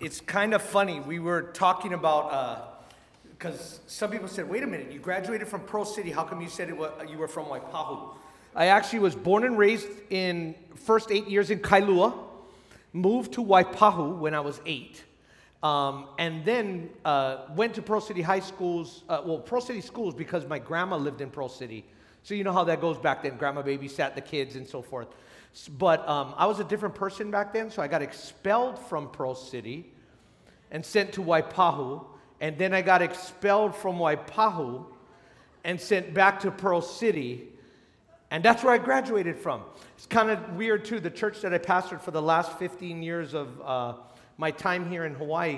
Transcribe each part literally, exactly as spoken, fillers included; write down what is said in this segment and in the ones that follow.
it's kind of funny. We were talking about, because uh, some people said, wait a minute, you graduated from Pearl City. How come you said it was, you were from Waipahu? I actually was born and raised in first eight years in Kailua, moved to Waipahu when I was eight, um, and then uh, went to Pearl City High Schools, uh, well, Pearl City Schools because my grandma lived in Pearl City. So you know how that goes back then. Grandma babysat the kids and so forth. But um, I was a different person back then, so I got expelled from Pearl City and sent to Waipahu. And then I got expelled from Waipahu and sent back to Pearl City. And that's where I graduated from. It's kind of weird, too. The church that I pastored for the last fifteen years of uh, my time here in Hawaii,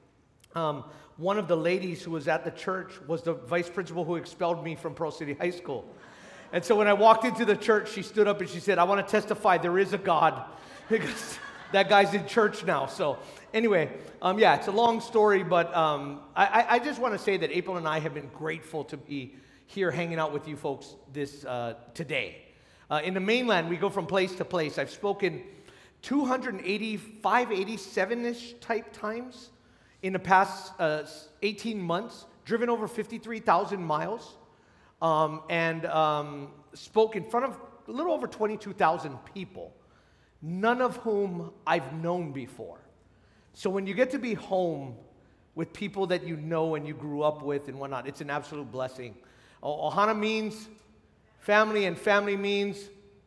um, one of the ladies who was at the church was the vice principal who expelled me from Pearl City High School. And so when I walked into the church, she stood up and she said, I want to testify there is a God, because that guy's in church now. So anyway, um, yeah, it's a long story, but um, I, I just want to say that April and I have been grateful to be here hanging out with you folks this uh, today. Uh, in the mainland, we go from place to place. I've spoken two hundred eighty-five, eighty-seven-ish type times in the past uh, eighteen months, driven over fifty-three thousand miles. Um, and um, spoke in front of a little over twenty-two thousand people, none of whom I've known before. So when you get to be home with people that you know and you grew up with and whatnot, it's an absolute blessing. Oh, Ohana means family, and family means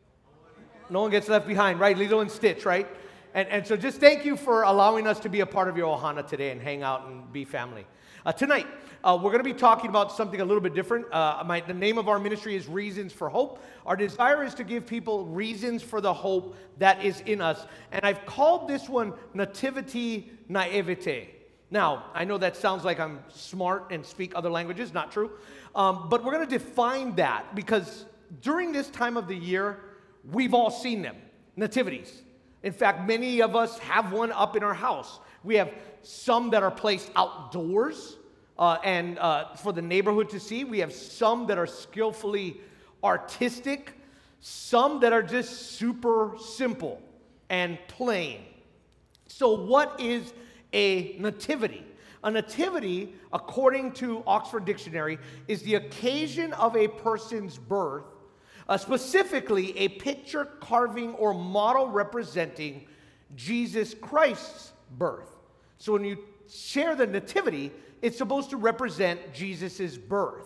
no one gets left behind, right? Lilo and Stitch, right? And, and so just thank you for allowing us to be a part of your Ohana today and hang out and be family. Uh, tonight, uh, we're going to be talking about something a little bit different. Uh, my, the name of our ministry is Reasons for Hope. Our desire is to give people reasons for the hope that is in us. And I've called this one Nativity Naivete. Now, I know that sounds like I'm smart and speak other languages. Not true. Um, but we're going to define that because during this time of the year, we've all seen them, nativities. In fact, many of us have one up in our house. We have some that are placed outdoors uh, and uh, for the neighborhood to see. We have some that are skillfully artistic, some that are just super simple and plain. So what is a nativity? A nativity, according to Oxford Dictionary, is the occasion of a person's birth, uh, specifically a picture, carving, or model representing Jesus Christ's birth. So when you share the nativity, it's supposed to represent Jesus' birth.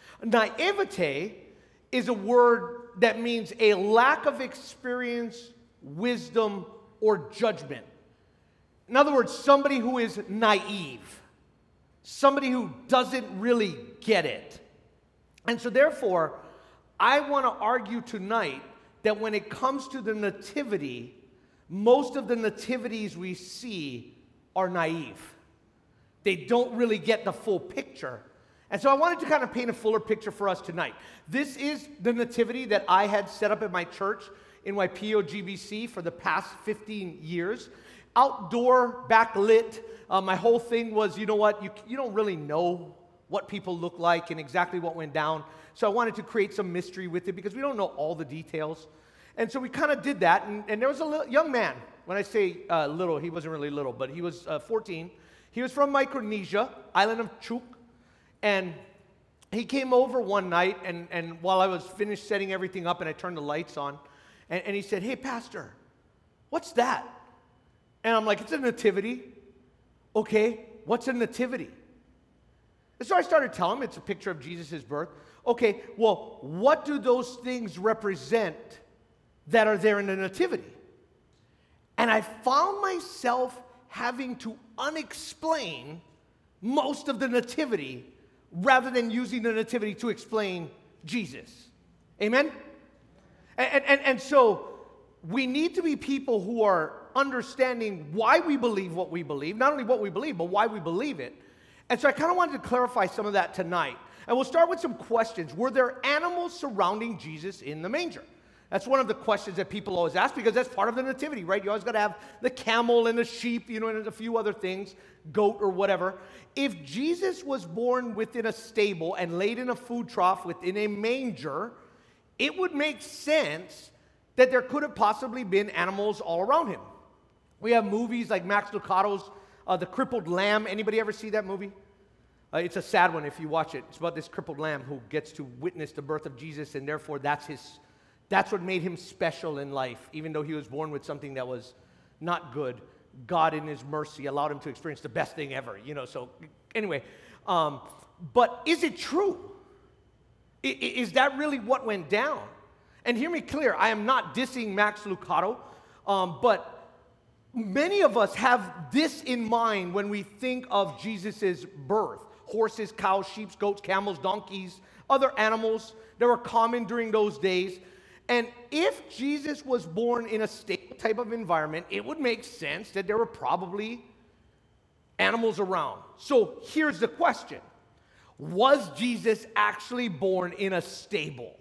Naivete is a word that means a lack of experience, wisdom, or judgment. In other words, somebody who is naive, somebody who doesn't really get it. And so therefore, I want to argue tonight that when it comes to the nativity, most of the nativities we see are naive. They don't really get the full picture. And so I wanted to kind of paint a fuller picture for us tonight. This is the nativity that I had set up at my church in Waipio G B C for the past fifteen years. Outdoor, backlit. Uh, my whole thing was, you know what, you, you don't really know what people look like and exactly what went down. So I wanted to create some mystery with it because we don't know all the details. And so we kind of did that. And, and there was a little, young man. When I say uh, little, he wasn't really little, but he was uh, fourteen. He was from Micronesia, island of Chuuk. And he came over one night, and, and while I was finished setting everything up and I turned the lights on, and, and he said, hey, Pastor, what's that? And I'm like, it's a nativity. Okay, what's a nativity? And so I started telling him it's a picture of Jesus' birth. Okay, well, what do those things represent that are there in the nativity? And I found myself having to unexplain most of the nativity rather than using the nativity to explain Jesus. Amen? And, and, and so we need to be people who are understanding why we believe what we believe, not only what we believe, but why we believe it. And so I kind of wanted to clarify some of that tonight. And we'll start with some questions. Were there animals surrounding Jesus in the manger? That's one of the questions that people always ask because that's part of the nativity, right? You always got to have the camel and the sheep, you know, and a few other things, goat or whatever. If Jesus was born within a stable and laid in a food trough within a manger, it would make sense that there could have possibly been animals all around him. We have movies like Max Lucado's uh, The Crippled Lamb. Anybody ever see that movie? Uh, it's a sad one if you watch it. It's about this crippled lamb who gets to witness the birth of Jesus, and therefore that's his, that's what made him special in life. Even though he was born with something that was not good, God in his mercy allowed him to experience the best thing ever, you know. So anyway, um, but is it true? I, is that really what went down? And hear me clear, I am not dissing Max Lucado, um, but many of us have this in mind when we think of Jesus' birth. Horses, cows, sheep, goats, camels, donkeys, other animals that were common during those days. And if Jesus was born in a stable type of environment, it would make sense that there were probably animals around. So here's the question. Was Jesus actually born in a stable?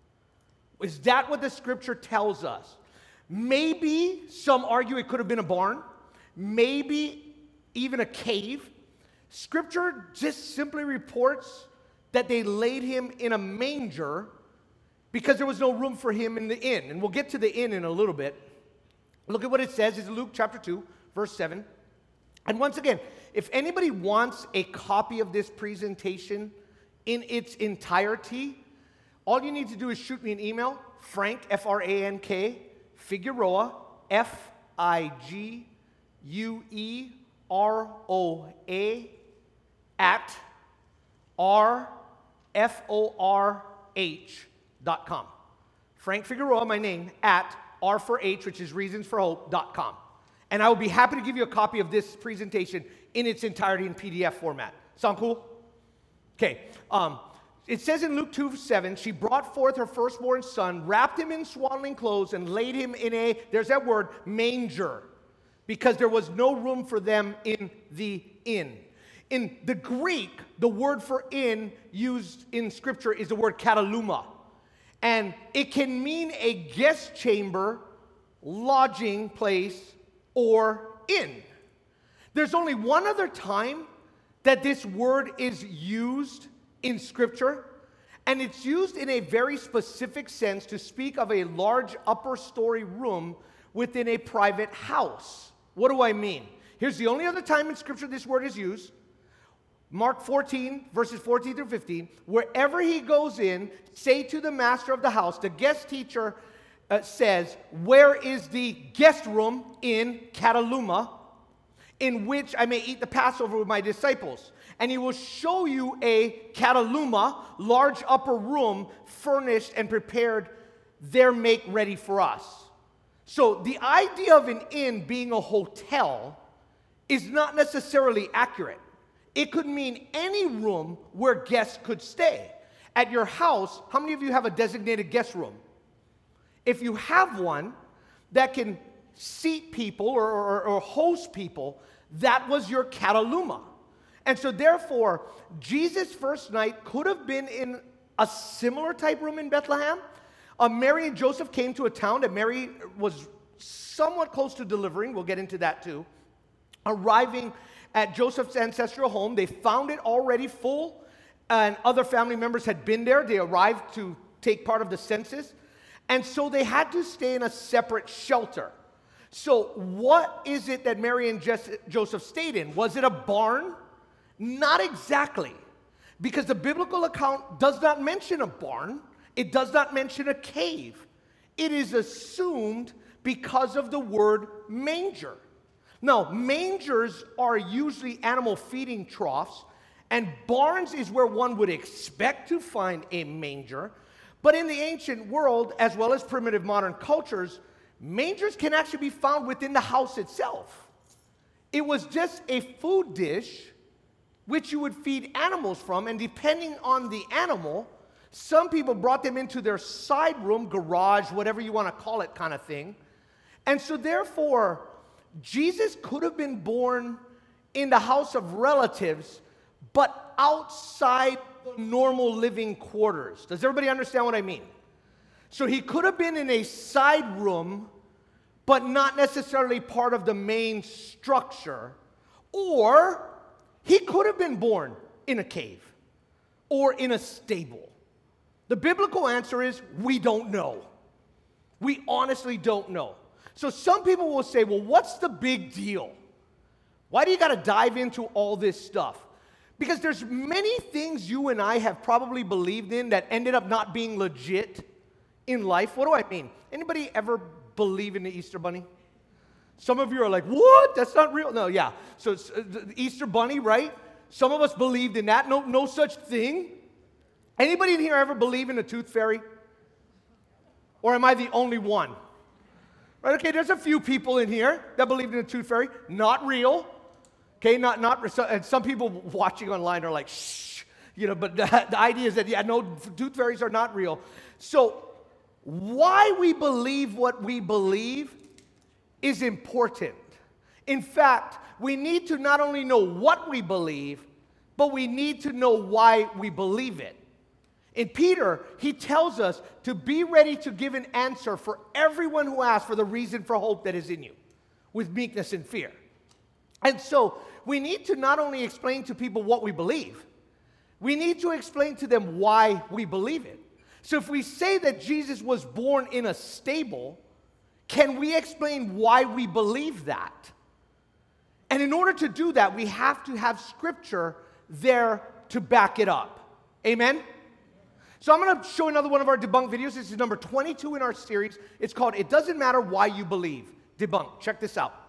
Is that what the scripture tells us? Maybe some argue it could have been a barn, maybe even a cave. Scripture just simply reports that they laid him in a manger because there was no room for him in the inn. And we'll get to the inn in a little bit. Look at what it says. It's Luke chapter two, verse seven. And once again, if anybody wants a copy of this presentation in its entirety, all you need to do is shoot me an email, Frank, F R A N K, Figueroa, F I G U E R O A, at R F O R H dot com. Frank Figueroa, my name, at R for H, which is reasons for hope dot com. And I will be happy to give you a copy of this presentation in its entirety in P D F format. Sound cool? Okay. Um, it says in Luke two seven, she brought forth her firstborn son, wrapped him in swaddling clothes, and laid him in a, there's that word, manger, because there was no room for them in the inn. In the Greek, the word for inn used in Scripture is the word kataluma. And it can mean a guest chamber, lodging place, or inn. There's only one other time that this word is used in Scripture, and it's used in a very specific sense to speak of a large upper story room within a private house. What do I mean? Here's the only other time in Scripture this word is used. Mark fourteen, verses fourteen through fifteen. Wherever he goes in, say to the master of the house, the guest teacher uh, says, where is the guest room in Kataluma, in which I may eat the Passover with my disciples? And he will show you a Kataluma, large upper room, furnished and prepared there make ready for us. So the idea of an inn being a hotel is not necessarily accurate. It could mean any room where guests could stay. At your house, how many of you have a designated guest room? If you have one that can seat people or, or, or host people, that was your Kataluma. And so therefore, Jesus' first night could have been in a similar type room in Bethlehem. Uh, Mary and Joseph came to a town that Mary was somewhat close to delivering. We'll get into that too. Arriving at Joseph's ancestral home, they found it already full, and other family members had been there. They arrived to take part of the census, and so they had to stay in a separate shelter. So what is it that Mary and Joseph stayed in? Was it a barn? Not exactly, because the biblical account does not mention a barn. It does not mention a cave. It is assumed because of the word manger. Now, mangers are usually animal feeding troughs, and barns is where one would expect to find a manger. But in the ancient world, as well as primitive modern cultures, mangers can actually be found within the house itself. It was just a food dish which you would feed animals from, and depending on the animal, some people brought them into their side room, garage, whatever you want to call it kind of thing. And so therefore, Jesus could have been born in the house of relatives, but outside the normal living quarters. Does everybody understand what I mean? So he could have been in a side room, but not necessarily part of the main structure. Or he could have been born in a cave or in a stable. The biblical answer is we don't know. We honestly don't know. So some people will say, well, what's the big deal? Why do you got to dive into all this stuff? Because there's many things you and I have probably believed in that ended up not being legit in life. What do I mean? Anybody ever believe in the Easter Bunny? Some of you are like, what? That's not real. No, yeah. So it's, uh, the Easter Bunny, right? Some of us believed in that. No, no such thing. Anybody in here ever believe in the tooth fairy? Or am I the only one? Right, okay, there's a few people in here that believe in the tooth fairy. Not real. Okay, not, not, and some people watching online are like, shh, you know, but the, the idea is that, yeah, no, tooth fairies are not real. So, why we believe what we believe is important. In fact, we need to not only know what we believe, but we need to know why we believe it. In Peter, he tells us to be ready to give an answer for everyone who asks for the reason for hope that is in you, with meekness and fear. And so, we need to not only explain to people what we believe, we need to explain to them why we believe it. So if we say that Jesus was born in a stable, can we explain why we believe that? And in order to do that, we have to have Scripture there to back it up. Amen? So I'm going to show another one of our debunk videos. This is number twenty-two in our series. It's called It Doesn't Matter Why You Believe. Debunk. Check this out.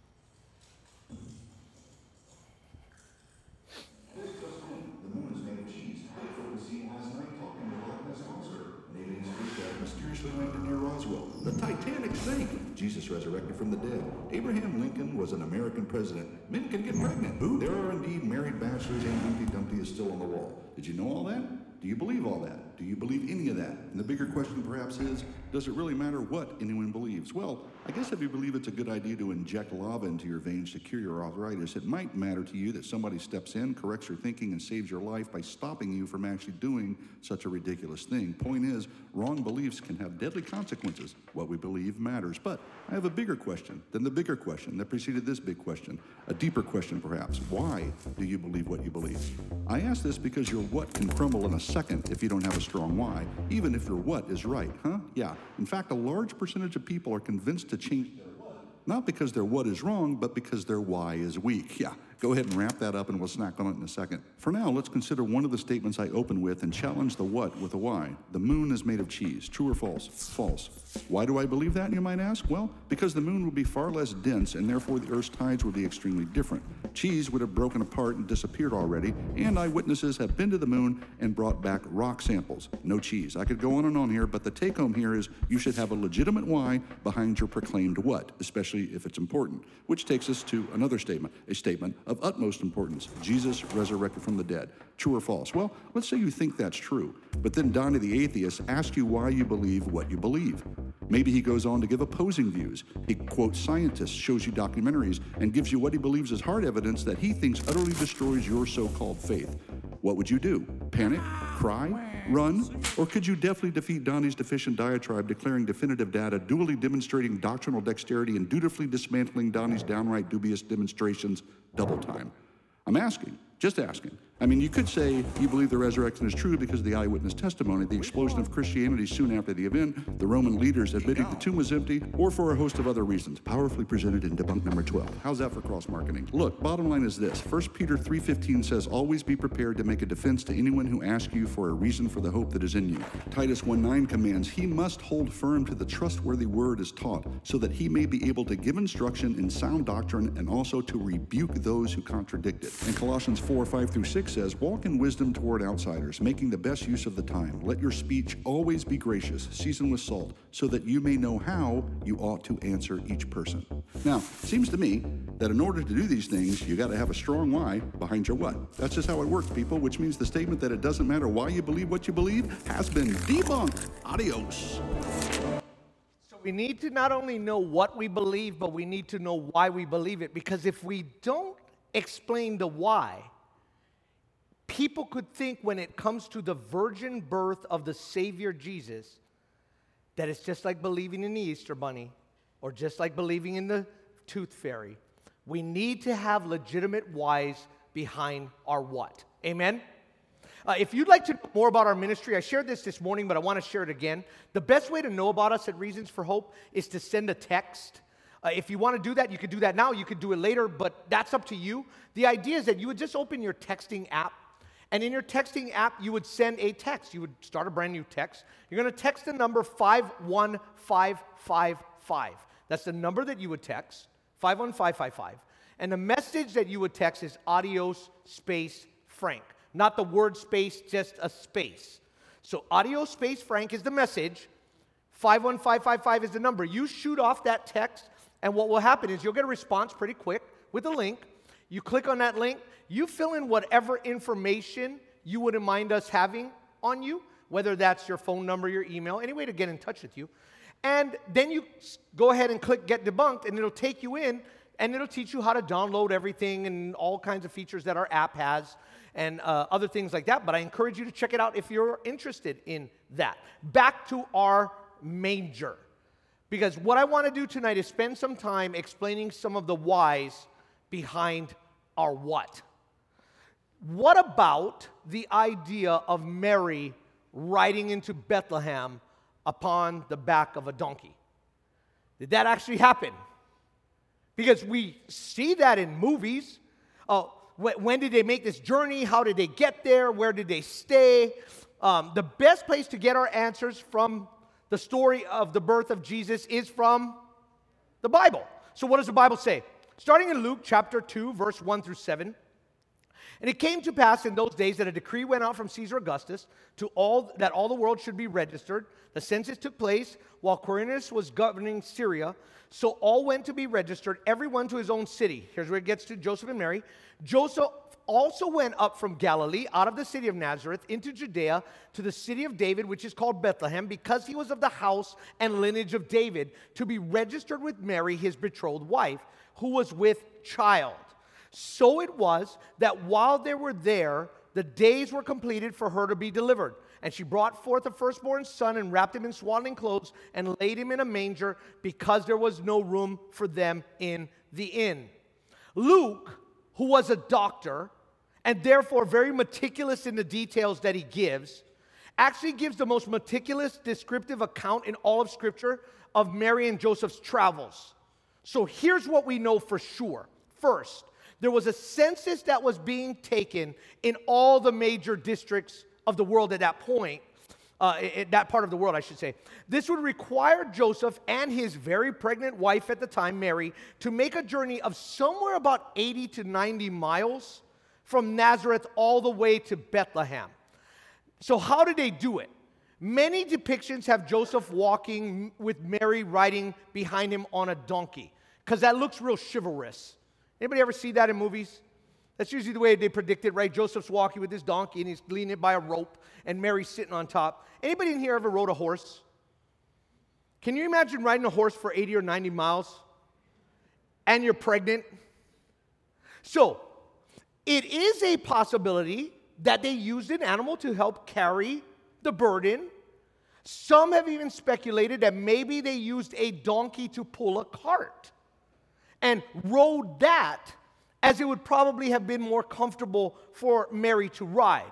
The Titanic sank. Jesus resurrected from the dead. Abraham Lincoln was an American president. Men can get pregnant. Ooh. There are indeed married bachelors, and Humpty Dumpty is still on the wall. Did you know all that? Do you believe all that? Do you believe any of that? And the bigger question perhaps is, does it really matter what anyone believes? Well, I guess if you believe it's a good idea to inject lava into your veins to cure your arthritis, it might matter to you that somebody steps in, corrects your thinking, and saves your life by stopping you from actually doing such a ridiculous thing. Point is, wrong beliefs can have deadly consequences. What we believe matters. But I have a bigger question than the bigger question that preceded this big question. A deeper question, perhaps. Why do you believe what you believe? I ask this because your what can crumble in a second if you don't have a strong why, even if your what is right, huh? Yeah. In fact, a large percentage of people are convinced to change their what, not because their what is wrong, but because their why is weak. Yeah. Go ahead and wrap that up and we'll snack on it in a second. For now, let's consider one of the statements I open with and challenge the what with a why. The moon is made of cheese. True or false? False. Why do I believe that, you might ask? Well, because the moon would be far less dense and therefore the Earth's tides would be extremely different. Cheese would have broken apart and disappeared already, and eyewitnesses have been to the moon and brought back rock samples. No cheese. I could go on and on here, but the take home here is you should have a legitimate why behind your proclaimed what, especially if it's important. Which takes us to another statement, a statement of utmost importance. Jesus resurrected from the dead. True or false? Well, let's say you think that's true, but then Donnie the atheist asks you why you believe what you believe. Maybe he goes on to give opposing views. He quotes scientists, shows you documentaries, and gives you what he believes is hard evidence that he thinks utterly destroys your so-called faith. What would you do? Panic? Cry? Run? Or could you definitely defeat Donnie's deficient diatribe, declaring definitive data, duly demonstrating doctrinal dexterity, and dutifully dismantling Donnie's downright dubious demonstrations double time? I'm asking, just asking. I mean, you could say you believe the resurrection is true because of the eyewitness testimony, the explosion of Christianity soon after the event, the Roman leaders admitting the tomb was empty, or for a host of other reasons, powerfully presented in debunk number twelve. How's that for cross-marketing? Look, bottom line is this. First Peter three fifteen says, always be prepared to make a defense to anyone who asks you for a reason for the hope that is in you. Titus one nine commands, he must hold firm to the trustworthy word as taught, so that he may be able to give instruction in sound doctrine and also to rebuke those who contradict it. And Colossians four five through six says, walk in wisdom toward outsiders, making the best use of the time. Let your speech always be gracious, seasoned with salt, so that you may know how you ought to answer each person. Now, it seems to me that in order to do these things, you got to have a strong why behind your what. That's just how it works, people, which means the statement that it doesn't matter why you believe what you believe has been debunked. Adios. So we need to not only know what we believe, but we need to know why we believe it. Because if we don't explain the why, people could think when it comes to the virgin birth of the Savior Jesus that it's just like believing in the Easter Bunny or just like believing in the tooth fairy. We need to have legitimate whys behind our what. Amen? Uh, if you'd like to know more about our ministry, I shared this this morning, but I want to share it again. The best way to know about us at Reasons for Hope is to send a text. Uh, Uh, if you want to do that, you could do that now. You could do it later, but that's up to you. The idea is that you would just open your texting app, and in your texting app, you would send a text. You would start a brand new text. You're going to text the number five one five five five. That's the number that you would text, five one five five five. And the message that you would text is adios space Frank. Not the word space, just a space. So adios space Frank is the message. five one five five five is the number. You shoot off that text, and what will happen is you'll get a response pretty quick with a link. You click on that link. You fill in whatever information you wouldn't mind us having on you, whether that's your phone number, your email, any way to get in touch with you. And then you go ahead and click Get Debunked, and it'll take you in, and it'll teach you how to download everything and all kinds of features that our app has and uh, other things like that. But I encourage you to check it out if you're interested in that. Back to our manger. Because what I want to do tonight is spend some time explaining some of the whys behind our what. What about the idea of Mary riding into Bethlehem upon the back of a donkey? Did that actually happen? Because we see that in movies. Uh, wh- when did they make this journey? How did they get there? Where did they stay? Um, the best place to get our answers from the story of the birth of Jesus is from the Bible. So what does the Bible say? Starting in Luke chapter two, verse one through seven. And it came to pass in those days that a decree went out from Caesar Augustus to all that all the world should be registered. The census took place while Quirinius was governing Syria. So all went to be registered, everyone to his own city. Here's where it gets to Joseph and Mary. Joseph also went up from Galilee, out of the city of Nazareth, into Judea, to the city of David, which is called Bethlehem, because he was of the house and lineage of David, to be registered with Mary, his betrothed wife, who was with child. So it was that while they were there, the days were completed for her to be delivered. And she brought forth a firstborn son and wrapped him in swaddling clothes and laid him in a manger because there was no room for them in the inn. Luke, who was a doctor and therefore very meticulous in the details that he gives, actually gives the most meticulous descriptive account in all of Scripture of Mary and Joseph's travels. So here's what we know for sure. First, there was a census that was being taken in all the major districts of the world at that point, uh, in that part of the world, I should say. This would require Joseph and his very pregnant wife at the time, Mary, to make a journey of somewhere about eighty to ninety miles from Nazareth all the way to Bethlehem. So how did they do it? Many depictions have Joseph walking with Mary riding behind him on a donkey, because that looks real chivalrous. Anybody ever see that in movies? That's usually the way they predict it, right? Joseph's walking with his donkey, and he's leaning by a rope, and Mary's sitting on top. Anybody in here ever rode a horse? Can you imagine riding a horse for eighty or ninety miles, and you're pregnant? So, it is a possibility that they used an animal to help carry the burden. Some have even speculated that maybe they used a donkey to pull a cart and rode that, as it would probably have been more comfortable for Mary to ride.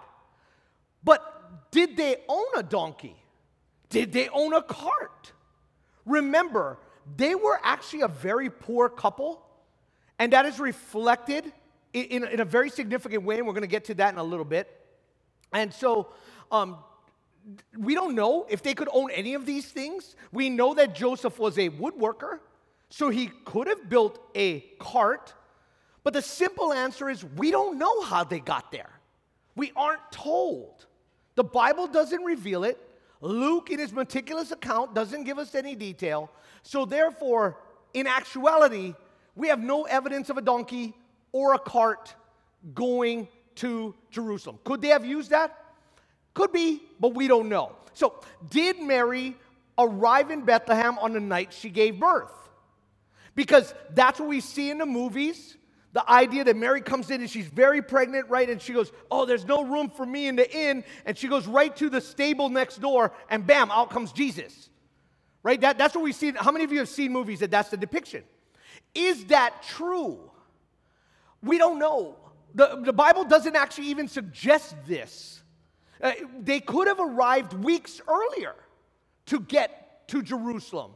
But did they own a donkey? Did they own a cart? Remember, they were actually a very poor couple, and that is reflected in, in, in a very significant way, and we're going to get to that in a little bit. And so, um, we don't know if they could own any of these things. We know that Joseph was a woodworker, so he could have built a cart. But the simple answer is we don't know how they got there. We aren't told. The Bible doesn't reveal it. Luke, in his meticulous account, doesn't give us any detail. So therefore, in actuality, we have no evidence of a donkey or a cart going to Jerusalem. Could they have used that? Could be, but we don't know. So, did Mary arrive in Bethlehem on the night she gave birth? Because that's what we see in the movies. The idea that Mary comes in and she's very pregnant, right? And she goes, oh, there's no room for me in the inn. And she goes right to the stable next door, and bam, out comes Jesus. Right? That, that's what we see. How many of you have seen movies that that's the depiction? Is that true? We don't know. The, the Bible doesn't actually even suggest this. Uh, they could have arrived weeks earlier to get to Jerusalem.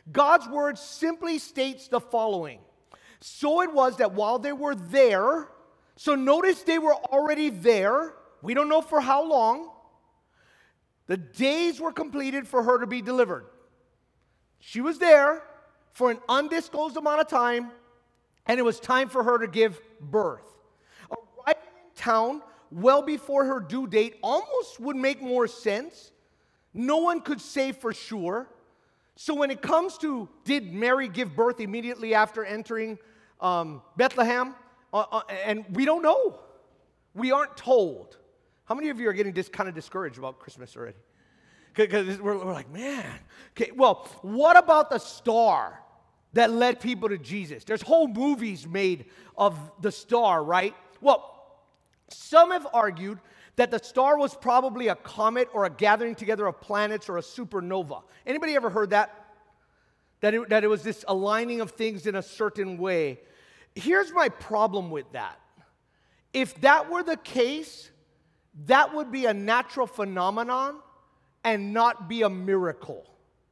God's word simply states the following. So it was that while they were there, so notice they were already there. We don't know for how long. The days were completed for her to be delivered. She was there for an undisclosed amount of time, and it was time for her to give birth. Arriving in town well before her due date almost would make more sense. No one could say for sure. So when it comes to did Mary give birth immediately after entering um, Bethlehem, uh, uh, and we don't know. We aren't told. How many of you are getting this kind of discouraged about Christmas already? Because we're, we're like, man. Okay, well, what about the star that led people to Jesus? There's whole movies made of the star, right? Well, some have argued that the star was probably a comet or a gathering together of planets or a supernova. Anybody ever heard that? That it, that it was this aligning of things in a certain way. Here's my problem with that. If that were the case, that would be a natural phenomenon and not be a miracle.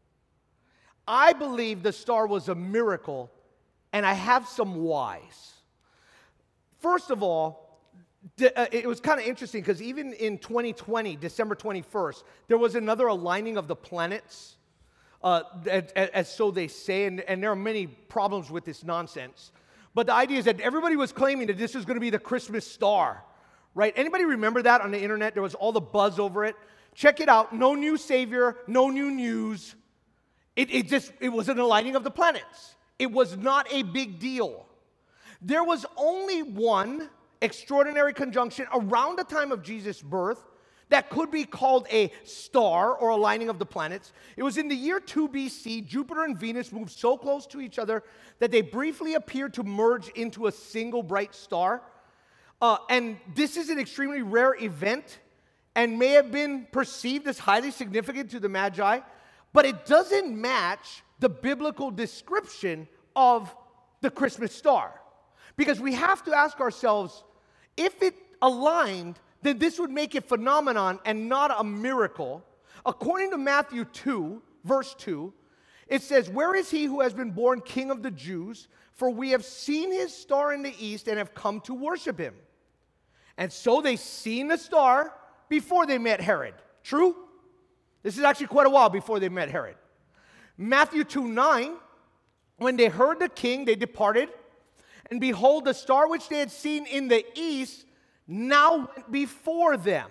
I believe the star was a miracle, and I have some whys. First of all, it was kind of interesting because even in twenty twenty, December twenty-first, there was another aligning of the planets, uh, as, as so they say, and, and there are many problems with this nonsense. But the idea is that everybody was claiming that this was going to be the Christmas star, right? Anybody remember that on the internet? There was all the buzz over it. Check it out. No new savior, no new news. It, it just, it was an aligning of the planets. It was not a big deal. There was only one extraordinary conjunction around the time of Jesus' birth that could be called a star or aligning of the planets. It was in the year two B C. Jupiter and Venus moved so close to each other that they briefly appeared to merge into a single bright star. Uh, and this is an extremely rare event and may have been perceived as highly significant to the Magi, but it doesn't match the biblical description of the Christmas star. Because we have to ask ourselves, if it aligned, then this would make it phenomenon and not a miracle. According to Matthew two, verse two, it says, "Where is he who has been born King of the Jews? For we have seen his star in the east and have come to worship him." And so they seen the star before they met Herod. True? This is actually quite a while before they met Herod. Matthew two nine, "When they heard the king, they departed. And behold, the star which they had seen in the east now went before them."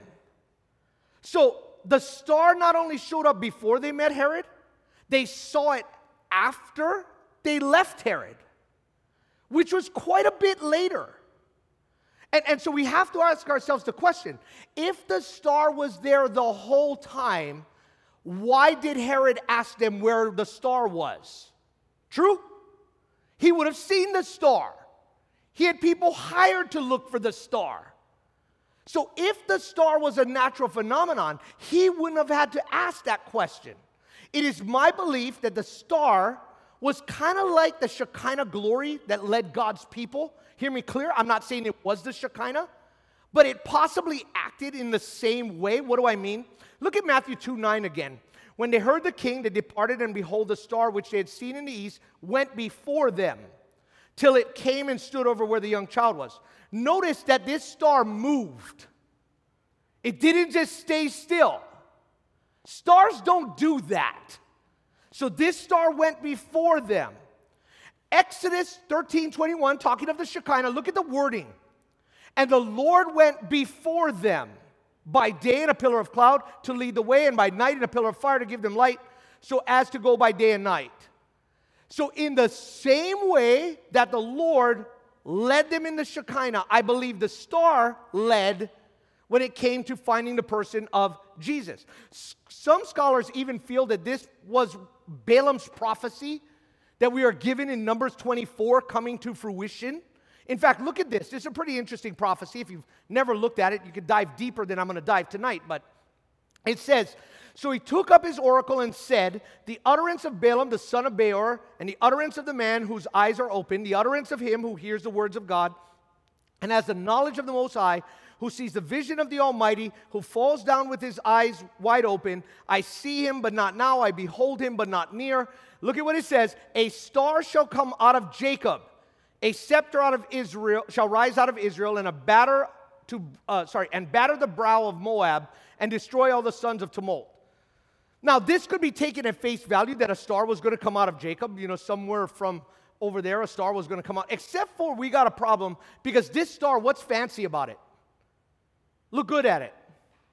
So the star not only showed up before they met Herod, they saw it after they left Herod, which was quite a bit later. And, and so we have to ask ourselves the question, if the star was there the whole time, why did Herod ask them where the star was? True? He would have seen the star. He had people hired to look for the star. So if the star was a natural phenomenon, he wouldn't have had to ask that question. It is my belief that the star was kind of like the Shekinah glory that led God's people. Hear me clear, I'm not saying it was the Shekinah, but it possibly acted in the same way. What do I mean? Look at Matthew two nine again. "When they heard the king, they departed, and behold, the star which they had seen in the east went before them, till it came and stood over where the young child was." Notice that this star moved. It didn't just stay still. Stars don't do that. So this star went before them. Exodus thirteen twenty-one, talking of the Shekinah, look at the wording. "And the Lord went before them by day in a pillar of cloud to lead the way, and by night in a pillar of fire to give them light, so as to go by day and night." So in the same way that the Lord led them in the Shekinah, I believe the star led when it came to finding the person of Jesus. S- some scholars even feel that this was Balaam's prophecy that we are given in Numbers twenty-four coming to fruition. In fact, look at this. This is a pretty interesting prophecy. If you've never looked at it, you could dive deeper than I'm going to dive tonight. But it says, "So he took up his oracle and said, the utterance of Balaam the son of Beor, and the utterance of the man whose eyes are open, the utterance of him who hears the words of God, and has the knowledge of the Most High, who sees the vision of the Almighty, who falls down with his eyes wide open. I see him, but not now. I behold him, but not near. Look at what it says. A star shall come out of Jacob. A scepter out of Israel shall rise out of Israel, and a batter to uh, sorry, and batter the brow of Moab, and destroy all the sons of tumult. Now, this could be taken at face value that a star was going to come out of Jacob. You know, somewhere from over there, a star was going to come out. Except for we got a problem because this star, what's fancy about it? Look good at it.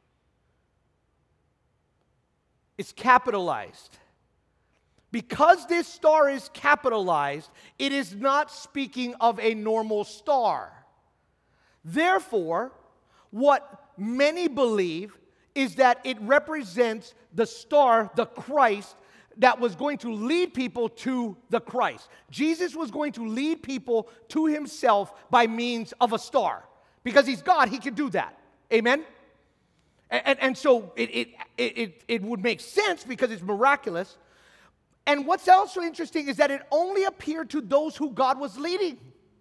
It's capitalized. Because this star is capitalized, it is not speaking of a normal star. Therefore, what many believe is that it represents the star, the Christ, that was going to lead people to the Christ. Jesus was going to lead people to himself by means of a star. Because he's God, he can do that. Amen? And, and, and so it, it, it, it would make sense because it's miraculous. And what's also interesting is that it only appeared to those who God was leading.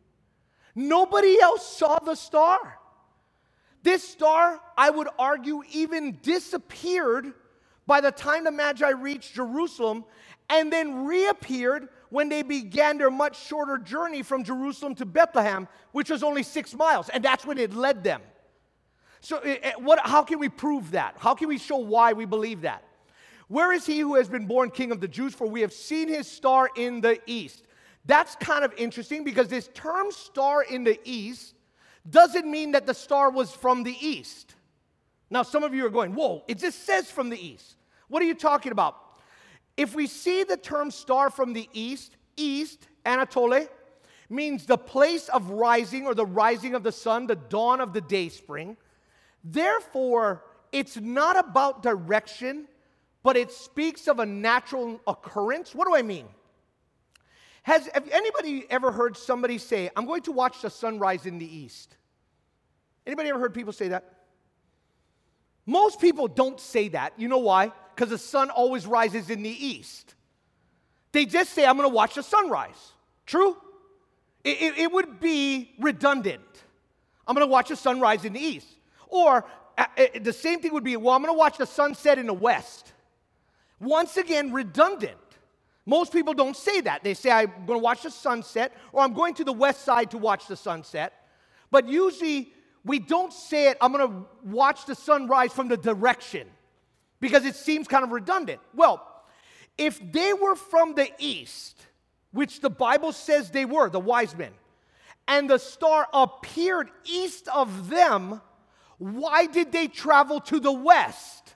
Nobody else saw the star. This star, I would argue, even disappeared by the time the Magi reached Jerusalem and then reappeared when they began their much shorter journey from Jerusalem to Bethlehem, which was only six miles, and that's when it led them. So what, how can we prove that? How can we show why we believe that? Where is he who has been born King of the Jews? For we have seen his star in the east. That's kind of interesting because this term star in the east doesn't mean that the star was from the east. Now some of you are going, whoa, it just says from the east. What are you talking about? If we see the term star from the east, east, Anatole, means the place of rising or the rising of the sun, the dawn of the day spring. Therefore, it's not about direction, but it speaks of a natural occurrence. What do I mean? Has have anybody ever heard somebody say, I'm going to watch the sunrise in the east? Anybody ever heard people say that? Most people don't say that. You know why? Because the sun always rises in the east. They just say, I'm going to watch the sunrise. True? It, it, it would be redundant. I'm going to watch the sunrise in the east. Or uh, uh, the same thing would be, well, I'm going to watch the sunset in the west. Once again, redundant. Most people don't say that. They say, I'm going to watch the sunset, or I'm going to the west side to watch the sunset. But usually, we don't say it, I'm going to watch the sunrise from the direction, because it seems kind of redundant. Well, if they were from the east, which the Bible says they were, the wise men, and the star appeared east of them, why did they travel to the west?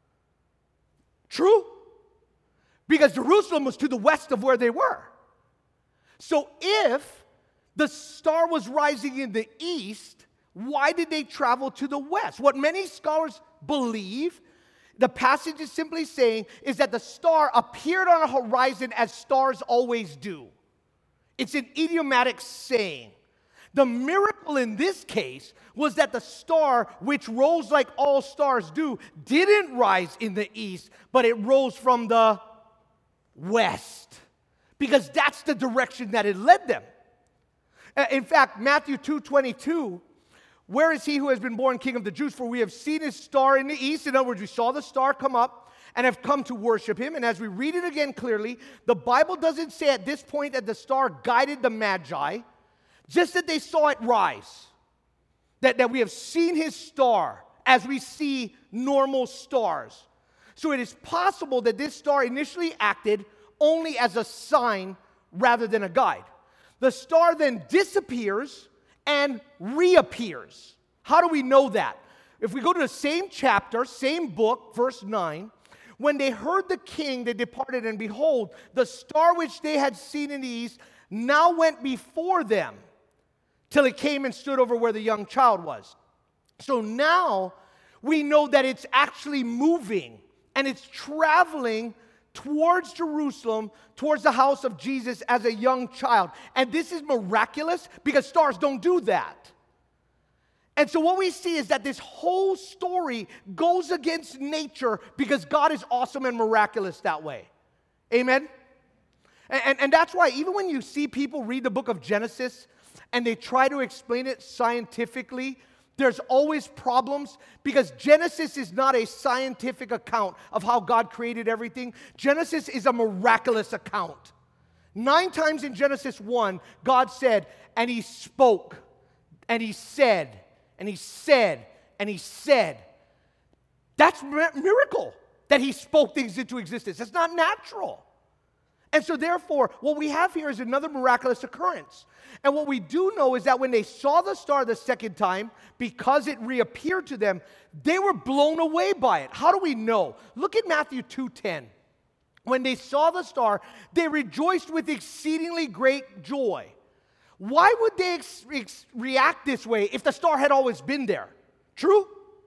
True? Because Jerusalem was to the west of where they were. So if the star was rising in the east, why did they travel to the west? What many scholars believe, the passage is simply saying, is that the star appeared on a horizon as stars always do. It's an idiomatic saying. The miracle in this case was that the star, which rose like all stars do, didn't rise in the east, but it rose from the west, because that's the direction that it led them. In fact, Matthew two twenty-two, where is he who has been born King of the Jews? For we have seen his star in the east. In other words, we saw the star come up and have come to worship him. And as we read it again clearly, the Bible doesn't say at this point that the star guided the Magi, just that they saw it rise. That, that we have seen his star as we see normal stars. So it is possible that this star initially acted only as a sign rather than a guide. The star then disappears and reappears. How do we know that? If we go to the same chapter, same book, verse nine, when they heard the king, they departed, and behold, the star which they had seen in the east now went before them till it came and stood over where the young child was. So now we know that it's actually moving and it's traveling towards Jerusalem, towards the house of Jesus as a young child. And this is miraculous because stars don't do that. And so what we see is that this whole story goes against nature because God is awesome and miraculous that way. Amen? And, and, and that's why even when you see people read the book of Genesis and they try to explain it scientifically, there's always problems because Genesis is not a scientific account of how God created everything. Genesis is a miraculous account. Nine times in Genesis one, God said, and he spoke, and he said, and he said, and he said. That's a miracle that he spoke things into existence. That's not natural. And so therefore, what we have here is another miraculous occurrence. And what we do know is that when they saw the star the second time, because it reappeared to them, they were blown away by it. How do we know? Look at Matthew two ten. When they saw the star, they rejoiced with exceedingly great joy. Why would they ex- ex- react this way if the star had always been there? True?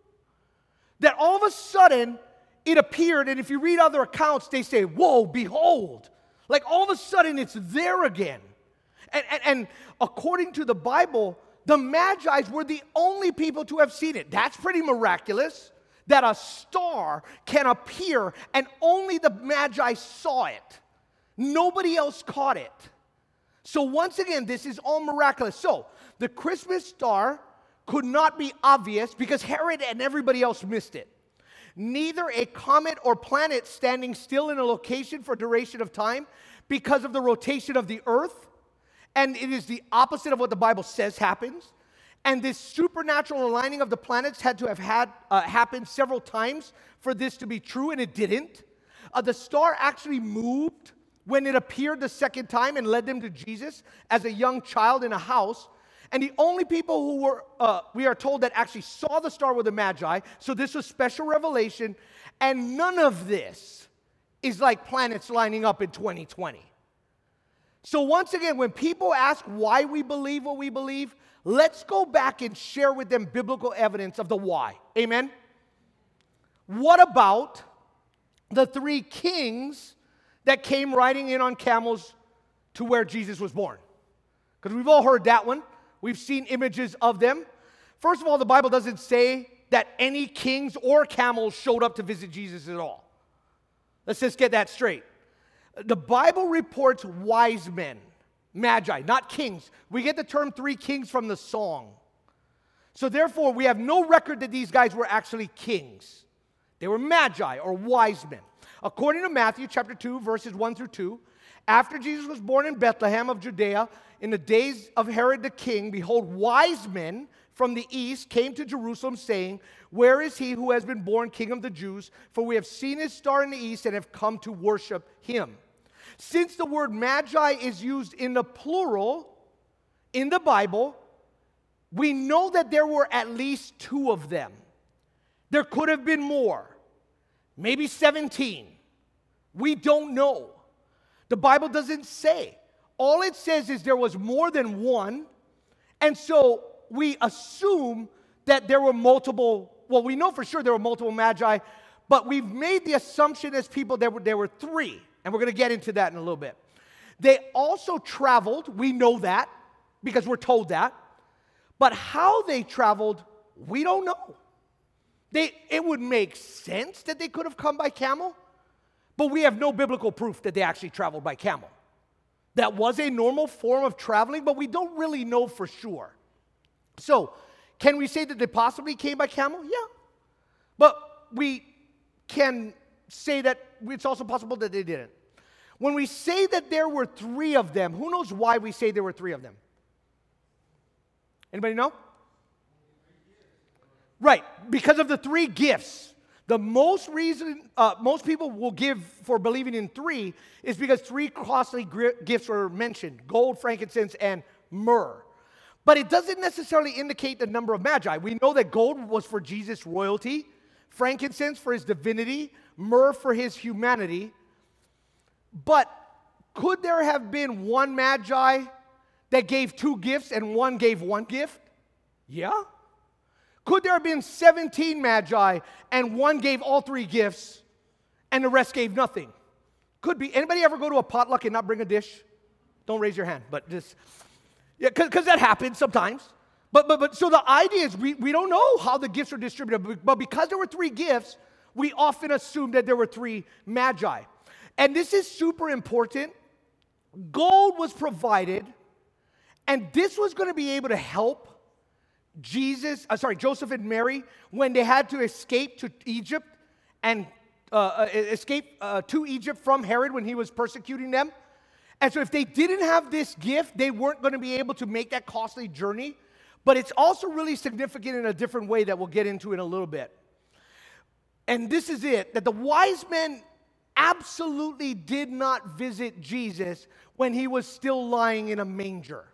That all of a sudden, it appeared, and if you read other accounts, they say, whoa, behold. Like all of a sudden, it's there again. And, and, and according to the Bible, the Magi were the only people to have seen it. That's pretty miraculous, that a star can appear and only the Magi saw it. Nobody else caught it. So once again, this is all miraculous. So the Christmas star could not be obvious because Herod and everybody else missed it. Neither a comet or planet standing still in a location for duration of time because of the rotation of the earth. And it is the opposite of what the Bible says happens. And this supernatural aligning of the planets had to have had uh, happened several times for this to be true, and it didn't. Uh, the star actually moved when it appeared the second time and led them to Jesus as a young child in a house. And the only people who were, uh, we are told, that actually saw the star were the Magi. So this was special revelation. And none of this is like planets lining up in twenty twenty. So once again, when people ask why we believe what we believe, let's go back and share with them biblical evidence of the why. Amen? What about the three kings that came riding in on camels to where Jesus was born? Because we've all heard that one. We've seen images of them. First of all, the Bible doesn't say that any kings or camels showed up to visit Jesus at all. Let's just get that straight. The Bible reports wise men, magi, not kings. We get the term three kings from the song. So therefore, we have no record that these guys were actually kings. They were magi or wise men. According to Matthew chapter two, verses one through two, after Jesus was born in Bethlehem of Judea, in the days of Herod the king, behold, wise men from the east came to Jerusalem, saying, where is he who has been born king of the Jews? For we have seen his star in the east and have come to worship him. Since the word magi is used in the plural in the Bible, we know that there were at least two of them. There could have been more, maybe seventeen. We don't know. The Bible doesn't say. All it says is there was more than one, and so we assume that there were multiple, well, we know for sure there were multiple magi, but we've made the assumption as people that there were, there were three, and we're going to get into that in a little bit. They also traveled, we know that, because we're told that, but how they traveled, we don't know. They, it would make sense that they could have come by camel, but we have no biblical proof that they actually traveled by camel. That was a normal form of traveling, but we don't really know for sure. So, can we say that they possibly came by camel? Yeah. But we can say that it's also possible that they didn't. When we say that there were three of them, who knows why we say there were three of them? Anybody know? Right, because of the three gifts. The most reason uh, most people will give for believing in three is because three costly gifts were mentioned: gold, frankincense, and myrrh. But it doesn't necessarily indicate the number of magi. We know that gold was for Jesus' royalty, frankincense for his divinity, myrrh for his humanity. But could there have been one magi that gave two gifts and one gave one gift? Yeah. Could there have been seventeen magi and one gave all three gifts and the rest gave nothing? Could be. Anybody ever go to a potluck and not bring a dish? Don't raise your hand, but just, yeah, because that happens sometimes. But, but, but so the idea is we, we don't know how the gifts were distributed, but because there were three gifts, we often assume that there were three magi. And this is super important. Gold was provided, And this was going to be able to help Jesus, uh, sorry, Joseph and Mary when they had to escape to Egypt and uh, uh, escape uh, to Egypt from Herod when he was persecuting them. And so if they didn't have this gift, they weren't going to be able to make that costly journey. But it's also really significant in a different way that we'll get into in a little bit. And this is it, that the wise men absolutely did not visit Jesus when he was still lying in a manger.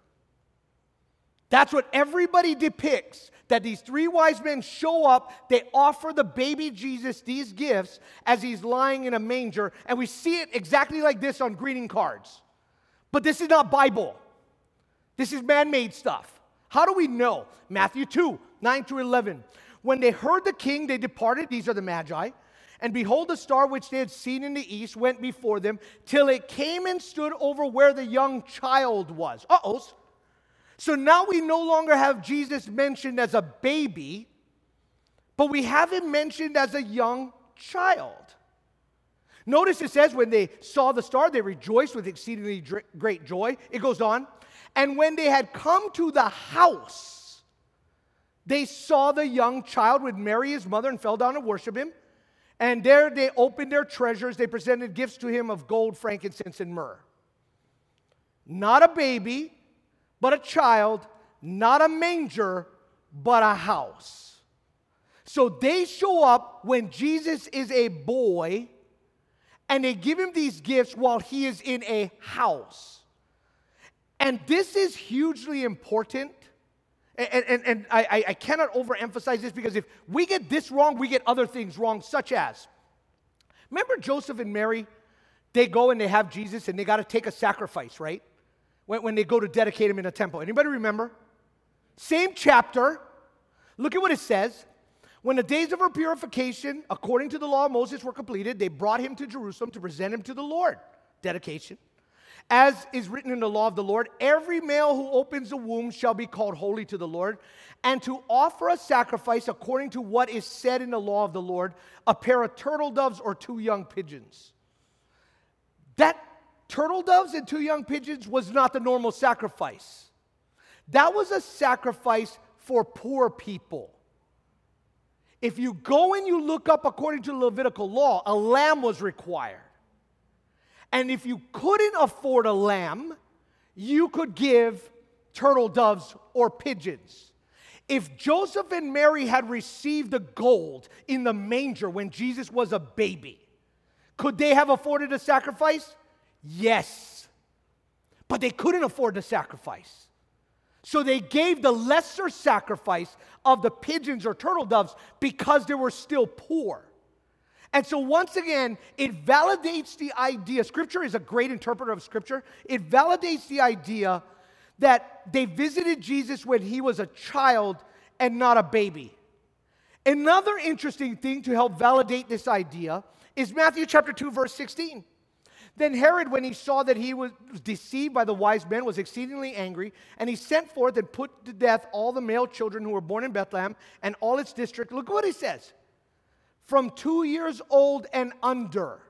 That's what everybody depicts, that these three wise men show up, they offer the baby Jesus these gifts as he's lying in a manger, and we see it exactly like this on greeting cards. But this is not Bible. This is man-made stuff. How do we know? Matthew two, nine through eleven. When they heard the king, they departed, these are the Magi, and behold, the star which they had seen in the east went before them, till it came and stood over where the young child was. Uh-oh. So now we no longer have Jesus mentioned as a baby, but we have him mentioned as a young child. Notice it says, when they saw the star, they rejoiced with exceedingly great joy. It goes on. And when they had come to the house, they saw the young child with Mary, his mother, and fell down and worshiped him. And there they opened their treasures. They presented gifts to him of gold, frankincense, and myrrh. Not a baby, but a child. Not a manger, but a house. So they show up when Jesus is a boy, and they give him these gifts while he is in a house. And this is hugely important. And, and, and I, I cannot overemphasize this, because if we get this wrong, we get other things wrong, such as, remember Joseph and Mary? They go and they have Jesus, and they got to take a sacrifice, right? When, when they go to dedicate him in a temple. Anybody remember? Same chapter. Look at what it says. When the days of her purification, according to the law of Moses, were completed, they brought him to Jerusalem to present him to the Lord. Dedication. As is written in the law of the Lord, every male who opens the womb shall be called holy to the Lord, and to offer a sacrifice according to what is said in the law of the Lord, a pair of turtle doves or two young pigeons. That turtle doves and two young pigeons was not the normal sacrifice. That was a sacrifice for poor people. If you go and you look up according to the Levitical law, a lamb was required. And if you couldn't afford a lamb, you could give turtle doves or pigeons. If Joseph and Mary had received the gold in the manger when Jesus was a baby, could they have afforded a sacrifice? Yes. But they couldn't afford the sacrifice. So they gave the lesser sacrifice of the pigeons or turtle doves because they were still poor. And so once again, it validates the idea. Scripture is a great interpreter of Scripture. It validates the idea that they visited Jesus when he was a child and not a baby. Another interesting thing to help validate this idea is Matthew chapter two, verse sixteen. Then Herod, when he saw that he was deceived by the wise men, was exceedingly angry, and he sent forth and put to death all the male children who were born in Bethlehem and all its district. Look what he says. From two years old and under.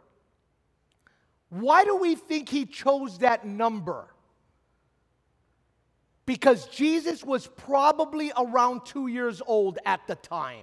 Why do we think he chose that number? Because Jesus was probably around two years old at the time.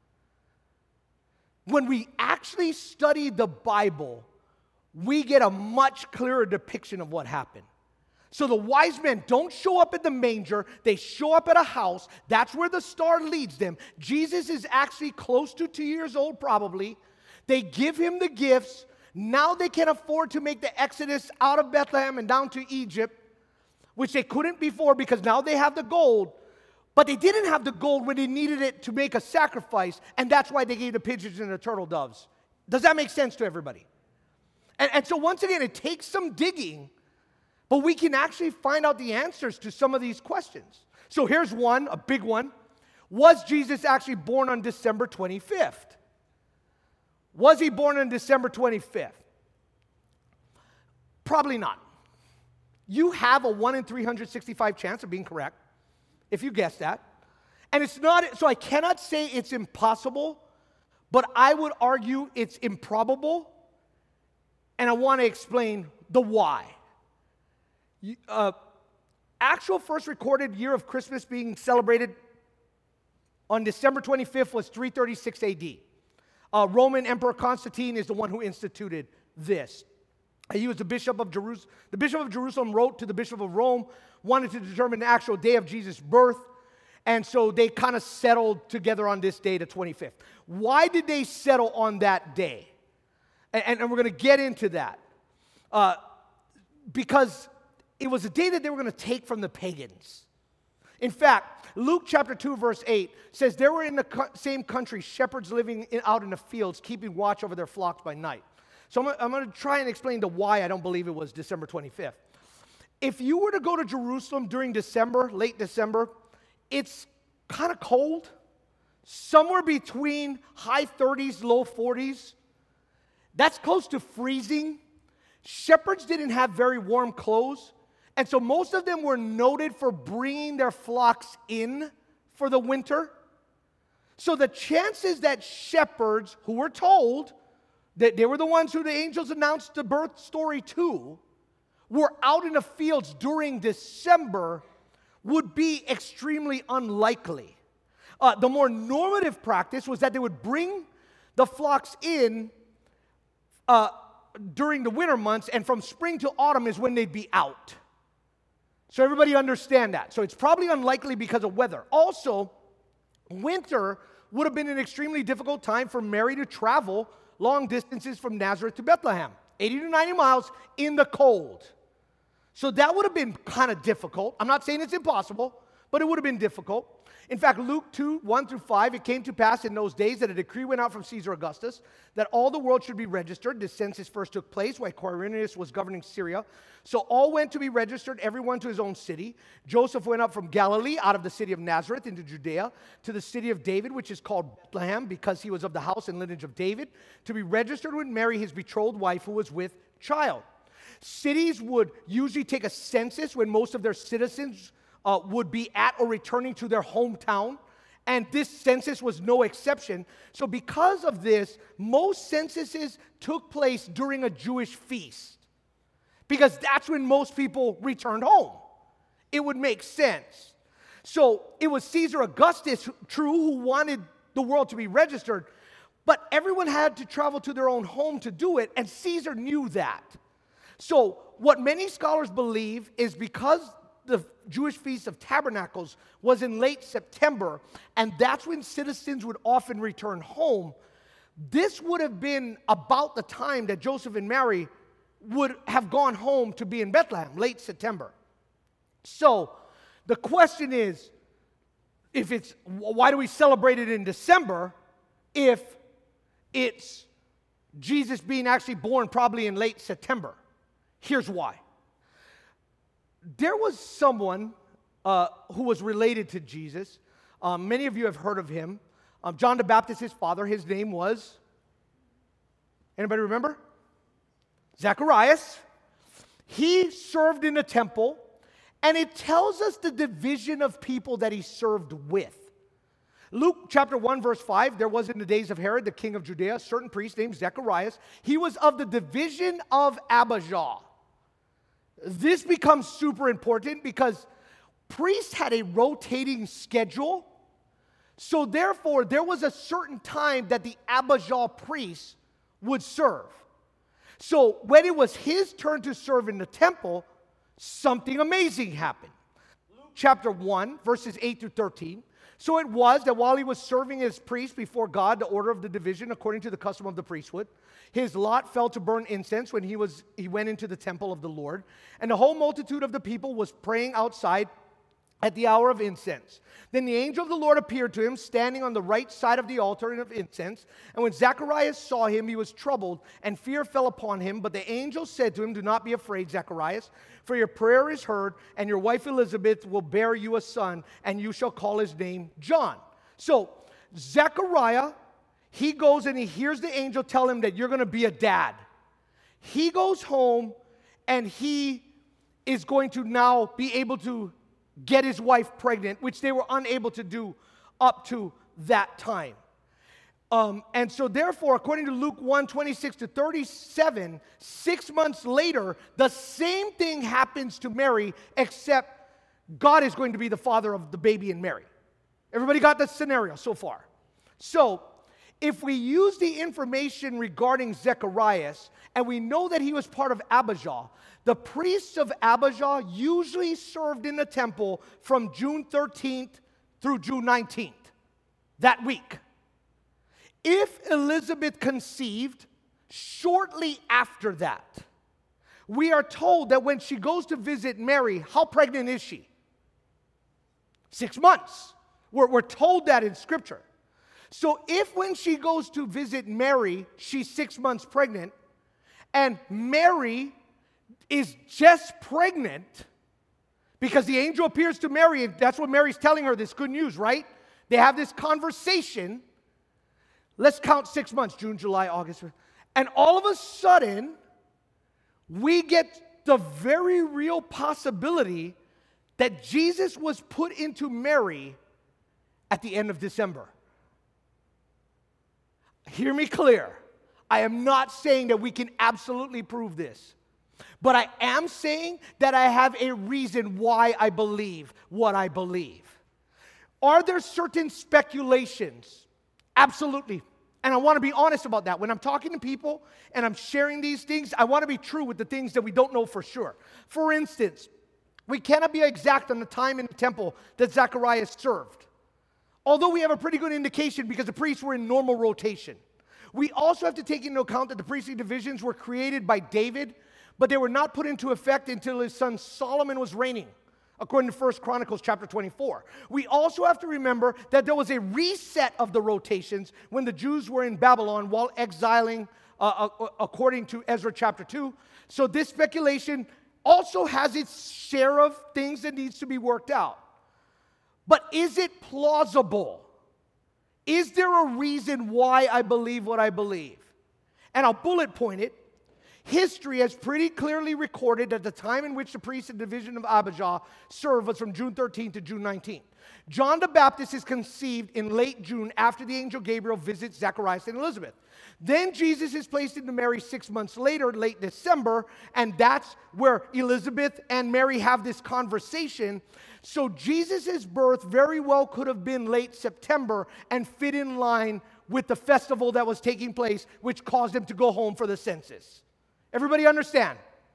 When we actually study the Bible, we get a much clearer depiction of what happened. So the wise men don't show up at the manger. They show up at a house. That's where the star leads them. Jesus is actually close to two years old probably. They give him the gifts. Now they can afford to make the exodus out of Bethlehem and down to Egypt, which they couldn't before because now they have the gold. But they didn't have the gold when they needed it to make a sacrifice, and that's why they gave the pigeons and the turtle doves. Does that make sense to everybody? And, and so once again, it takes some digging, but we can actually find out the answers to some of these questions. So here's one, a big one. Was Jesus actually born on December twenty-fifth? Was he born on December twenty-fifth? Probably not. You have a one in three hundred sixty-five chance of being correct, if you guess that. And it's not, so I cannot say it's impossible, but I would argue it's improbable, and I want to explain the why. Uh, actual first recorded year of Christmas being celebrated on December twenty-fifth was three thirty-six A D. Uh, Roman Emperor Constantine is the one who instituted this. He was the bishop of Jerusalem. The bishop of Jerusalem wrote to the bishop of Rome, wanted to determine the actual day of Jesus' birth, and so they kind of settled together on this day, the twenty-fifth. Why did they settle on that day? And, and, and we're going to get into that. Uh, because it was a day that they were going to take from the pagans. In fact, Luke chapter two, verse eight says, there were in the co- same country shepherds living in, out in the fields, keeping watch over their flocks by night. So I'm, I'm going to try and explain the why I don't believe it was December twenty-fifth. If you were to go to Jerusalem during December, late December, it's kind of cold, somewhere between high thirties, low forties. That's close to freezing. Shepherds didn't have very warm clothes, and so most of them were noted for bringing their flocks in for the winter. So the chances that shepherds, who were told that they were the ones who the angels announced the birth story to, were out in the fields during December would be extremely unlikely. Uh, the more normative practice was that they would bring the flocks in uh, during the winter months, and from spring to autumn is when they'd be out. So everybody understand that. So it's probably unlikely because of weather. Also, winter would have been an extremely difficult time for Mary to travel long distances from Nazareth to Bethlehem, eighty to ninety miles in the cold. So that would have been kind of difficult. I'm not saying it's impossible, but it would have been difficult. In fact, Luke two, one through five, it came to pass in those days that a decree went out from Caesar Augustus that all the world should be registered. The census first took place while Quirinius was governing Syria. So all went to be registered, everyone to his own city. Joseph went up from Galilee, out of the city of Nazareth, into Judea, to the city of David, which is called Bethlehem, because he was of the house and lineage of David, to be registered with Mary, his betrothed wife, who was with child. Cities would usually take a census when most of their citizens uh, would be at or returning to their hometown, and this census was no exception. So because of this, most censuses took place during a Jewish feast, because that's when most people returned home. It would make sense. So it was Caesar Augustus, true, who wanted the world to be registered, but everyone had to travel to their own home to do it, and Caesar knew that. So what many scholars believe is because the Jewish Feast of Tabernacles was in late September, and that's when citizens would often return home, this would have been about the time that Joseph and Mary would have gone home to be in Bethlehem, late September. So the question is, if it's, why do we celebrate it in December if it's Jesus being actually born probably in late September? Here's why. There was someone uh, who was related to Jesus. Um, many of you have heard of him. Um, John the Baptist, his father, his name was, anybody remember? Zacharias. He served in the temple, and it tells us the division of people that he served with. Luke chapter one, verse five, there was in the days of Herod, the king of Judea, a certain priest named Zacharias. He was of the division of Abijah. This becomes super important because priests had a rotating schedule. So therefore, there was a certain time that the Abijah priests would serve. So when it was his turn to serve in the temple, something amazing happened. Luke chapter one, verses eight through thirteen. So it was that while he was serving as priest before God, the order of the division, according to the custom of the priesthood, his lot fell to burn incense when he was he went into the temple of the Lord. And the whole multitude of the people was praying outside at the hour of incense. Then the angel of the Lord appeared to him, standing on the right side of the altar of incense. And when Zacharias saw him, he was troubled, and fear fell upon him. But the angel said to him, "Do not be afraid, Zacharias, for your prayer is heard, and your wife Elizabeth will bear you a son, and you shall call his name John." So Zechariah, he goes and he hears the angel tell him that you're going to be a dad. He goes home, and he is going to now be able to get his wife pregnant, which they were unable to do up to that time. Um, and so therefore, according to Luke one, twenty-six to thirty-seven, six months later, the same thing happens to Mary, except God is going to be the father of the baby and Mary. Everybody got that scenario so far? So, if we use the information regarding Zacharias, and we know that he was part of Abijah, the priests of Abijah usually served in the temple from June thirteenth through June nineteenth, that week. If Elizabeth conceived shortly after that, we are told that when she goes to visit Mary, how pregnant is she? Six months. We're, we're told that in Scripture. So if when she goes to visit Mary, she's six months pregnant, and Mary is just pregnant, because the angel appears to Mary, and that's what Mary's telling her, this good news, right? They have this conversation. Let's count six months, June, July, August. And all of a sudden, we get the very real possibility that Jesus was put into Mary at the end of December. Hear me clear. I am not saying that we can absolutely prove this. But I am saying that I have a reason why I believe what I believe. Are there certain speculations? Absolutely. And I want to be honest about that. When I'm talking to people and I'm sharing these things, I want to be true with the things that we don't know for sure. For instance, we cannot be exact on the time in the temple that Zacharias served. Although we have a pretty good indication because the priests were in normal rotation. We also have to take into account that the priestly divisions were created by David, but they were not put into effect until his son Solomon was reigning, according to First Chronicles chapter twenty-four. We also have to remember that there was a reset of the rotations when the Jews were in Babylon while exiling, uh, uh, according to Ezra chapter two. So this speculation also has its share of things that needs to be worked out. But is it plausible? Is there a reason why I believe what I believe? And I'll bullet point it. History has pretty clearly recorded that the time in which the priest and division of Abijah served was from June thirteenth to June nineteenth. John the Baptist is conceived in late June after the angel Gabriel visits Zacharias and Elizabeth. Then Jesus is placed into Mary six months later, late December, and that's where Elizabeth and Mary have this conversation. So Jesus' birth very well could have been late September and fit in line with the festival that was taking place, which caused him to go home for the census. Everybody understand?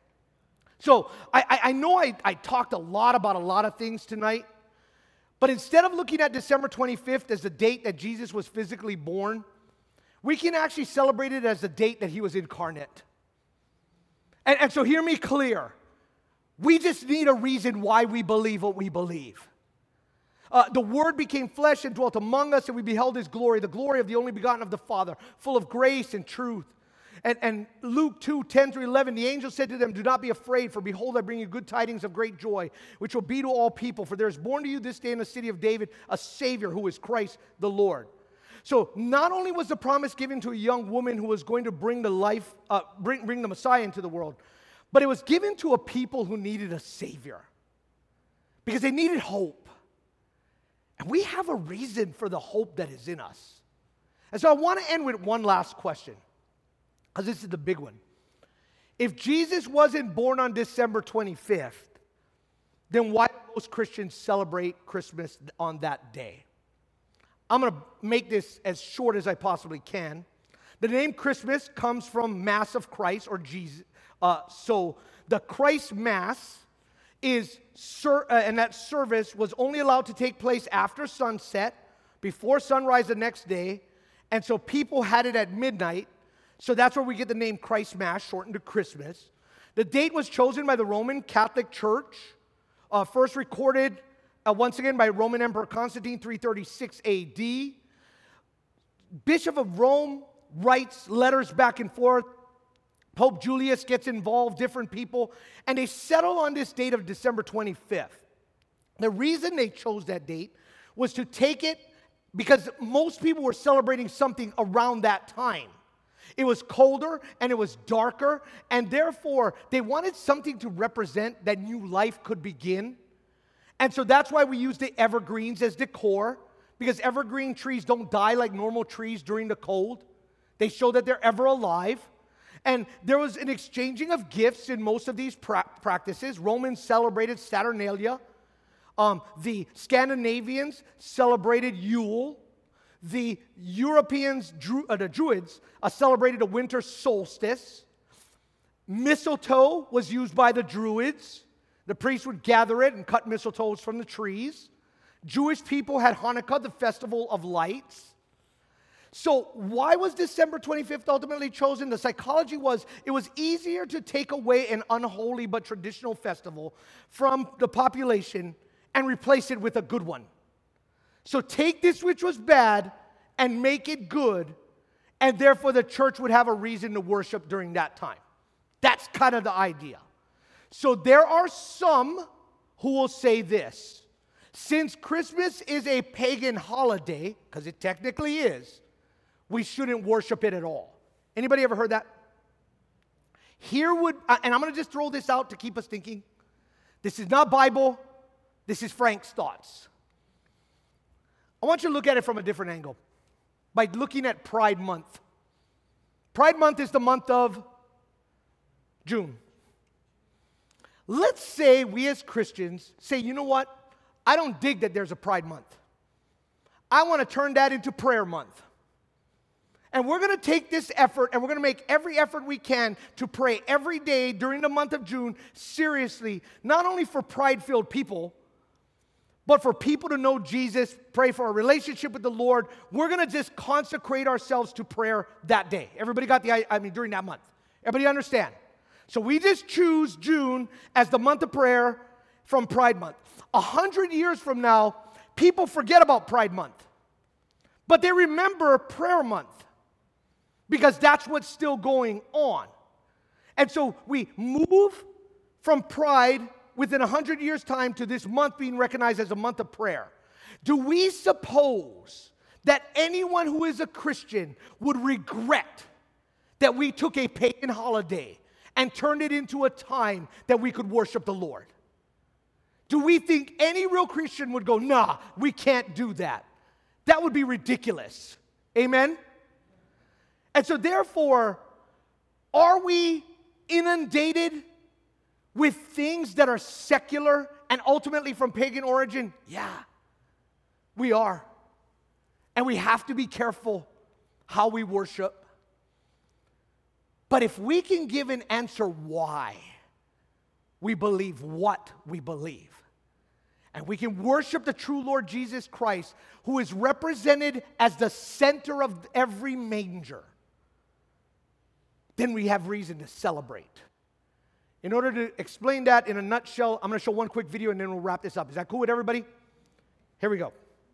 So I, I know I, I talked a lot about a lot of things tonight, but instead of looking at December twenty-fifth as the date that Jesus was physically born, we can actually celebrate it as the date that he was incarnate. And, and so hear me clear. We just need a reason why we believe what we believe. Uh, the Word became flesh and dwelt among us, and we beheld His glory, the glory of the only begotten of the Father, full of grace and truth. And, and Luke two, ten through eleven, the angel said to them, "Do not be afraid, for behold, I bring you good tidings of great joy, which will be to all people. For there is born to you this day in the city of David a Savior, who is Christ the Lord." So not only was the promise given to a young woman who was going to bring the life, uh, bring, bring the Messiah into the world, but it was given to a people who needed a Savior because they needed hope. And we have a reason for the hope that is in us. And so I want to end with one last question, because this is the big one. If Jesus wasn't born on December twenty-fifth, then why do most Christians celebrate Christmas on that day? I'm going to make this as short as I possibly can. The name Christmas comes from Mass of Christ, or Jesus. Uh, so the Christ Mass is, ser- uh, and that service was only allowed to take place after sunset, before sunrise the next day, and so people had it at midnight. So that's where we get the name Christ Mass, shortened to Christmas. The date was chosen by the Roman Catholic Church, uh, first recorded uh, once again by Roman Emperor Constantine, three thirty-six A D. Bishop of Rome writes letters back and forth. Pope Julius gets involved, different people, and they settle on this date of December twenty-fifth. The reason they chose that date was to take it because most people were celebrating something around that time. It was colder and it was darker, and therefore they wanted something to represent that new life could begin. And so that's why we use the evergreens as decor, because evergreen trees don't die like normal trees during the cold. They show that they're ever alive. And there was an exchanging of gifts in most of these pra- practices. Romans celebrated Saturnalia. Um, the Scandinavians celebrated Yule. The Europeans, Dru- uh, the Druids, uh, celebrated a winter solstice. Mistletoe was used by the Druids. The priests would gather it and cut mistletoes from the trees. Jewish people had Hanukkah, the festival of lights. So why was December twenty-fifth ultimately chosen? The psychology was it was easier to take away an unholy but traditional festival from the population and replace it with a good one. So take this which was bad and make it good, and therefore the church would have a reason to worship during that time. That's kind of the idea. So there are some who will say this. Since Christmas is a pagan holiday, because it technically is, we shouldn't worship it at all. Anybody ever heard that? Here would, and I'm going to just throw this out to keep us thinking. This is not Bible. This is Frank's thoughts. I want you to look at it from a different angle by looking at Pride Month. Pride Month is the month of June. Let's say we as Christians say, you know what? I don't dig that there's a Pride Month. I want to turn that into Prayer Month. And we're going to take this effort and we're going to make every effort we can to pray every day during the month of June seriously, not only for pride-filled people, but for people to know Jesus, pray for a relationship with the Lord. We're going to just consecrate ourselves to prayer that day. Everybody got the, I mean, during that month. Everybody understand? So we just choose June as the month of prayer from Pride Month. A hundred years from now, people forget about Pride Month. But they remember Prayer Month because that's what's still going on. And so we move from Pride within a hundred years' time to this month being recognized as a month of prayer. Do we suppose that anyone who is a Christian would regret that we took a pagan holiday and turned it into a time that we could worship the Lord? Do we think any real Christian would go, nah, we can't do that? That would be ridiculous. Amen? And so therefore, are we inundated with things that are secular and ultimately from pagan origin? Yeah, we are. And we have to be careful how we worship. But if we can give an answer why we believe what we believe, and we can worship the true Lord Jesus Christ, who is represented as the center of every manger, then we have reason to celebrate. In order to explain that in a nutshell, I'm going to show one quick video and then we'll wrap this up. Is that cool with everybody? Here we go.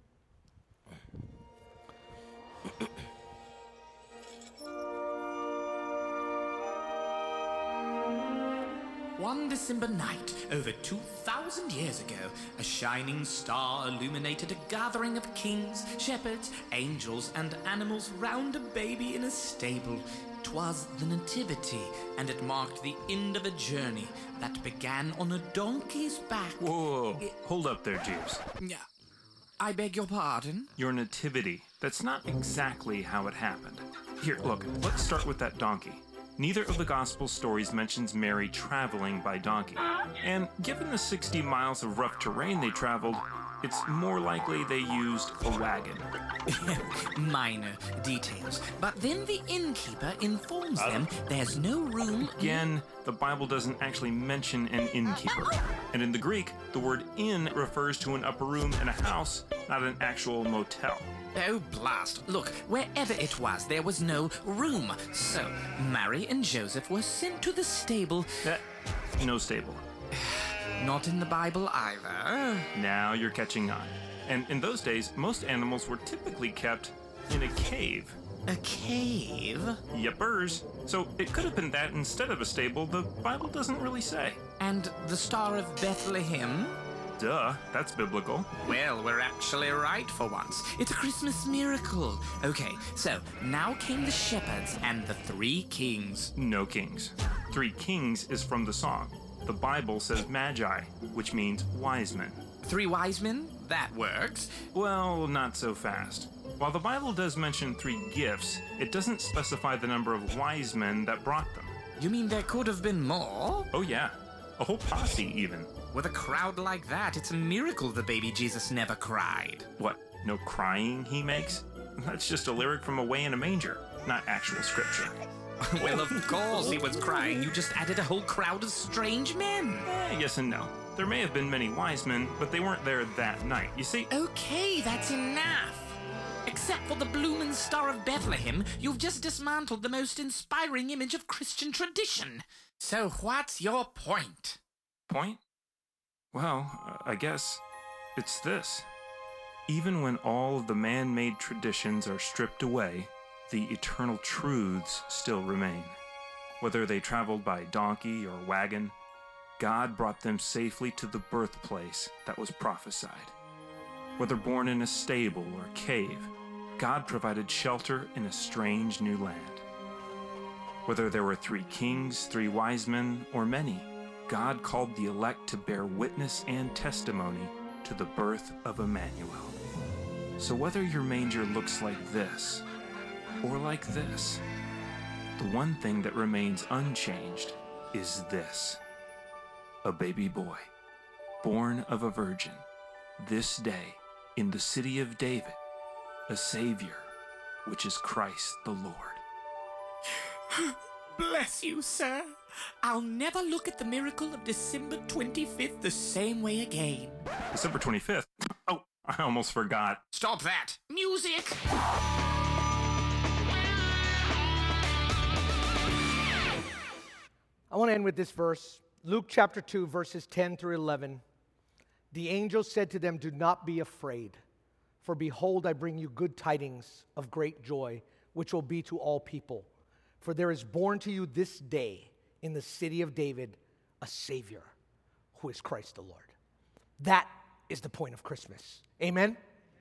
One December night, over two thousand years ago, a shining star illuminated a gathering of kings, shepherds, angels, and animals round a baby in a stable. 'Twas the Nativity, and it marked the end of a journey that began on a donkey's back. Whoa, whoa, whoa. Hold up there, Jeeves. Yeah. I beg your pardon? Your nativity. That's not exactly how it happened. Here, look, let's start with that donkey. Neither of the gospel stories mentions Mary traveling by donkey. And given the sixty miles of rough terrain they traveled, it's more likely they used a wagon. Minor details. But then the innkeeper informs them there's no room. Again, the Bible doesn't actually mention an innkeeper. And in the Greek, the word inn refers to an upper room in a house, not an actual motel. Oh, blast. Look, wherever it was, there was no room. So, Mary and Joseph were sent to the stable. Uh, no stable. Not in the Bible either. Now you're catching on. And in those days, most animals were typically kept in a cave. A cave? Yepers. So it could have been that instead of a stable. The Bible doesn't really say. And the Star of Bethlehem? Duh, that's biblical. Well, we're actually right for once. It's a Christmas miracle. Okay, so now came the shepherds and the three kings. No kings. Three kings is from the song. The Bible says magi, which means wise men. Three wise men? That works. Well, not so fast. While the Bible does mention three gifts, it doesn't specify the number of wise men that brought them. You mean there could have been more? Oh yeah, a whole posse even. With a crowd like that, it's a miracle the baby Jesus never cried. What, no crying he makes? That's just a lyric from Away in a Manger, not actual scripture. Well, of course he was crying. You just added a whole crowd of strange men. Eh, yes and no. There may have been many wise men, but they weren't there that night. You see, Okay, that's enough. Except for the bloomin' Star of Bethlehem, you've just dismantled the most inspiring image of Christian tradition. So what's your point? point? Well, I guess it's this. Even when all of the man-made traditions are stripped away, the eternal truths still remain. Whether they traveled by donkey or wagon, God brought them safely to the birthplace that was prophesied. Whether born in a stable or cave, God provided shelter in a strange new land. Whether there were three kings, three wise men, or many, God called the elect to bear witness and testimony to the birth of Emmanuel. So whether your manger looks like this, or like this, the one thing that remains unchanged is this: a baby boy, born of a virgin, this day in the city of David, a Savior, which is Christ the Lord. Bless you, sir. I'll never look at the miracle of December twenty-fifth the same way again. December twenty-fifth? Oh, I almost forgot. Stop that. Music! I want to end with this verse. Luke chapter two, verses ten through eleven. The angel said to them, "Do not be afraid, for behold, I bring you good tidings of great joy, which will be to all people. For there is born to you this day in the city of David a Savior, who is Christ the Lord." That is the point of Christmas. Amen?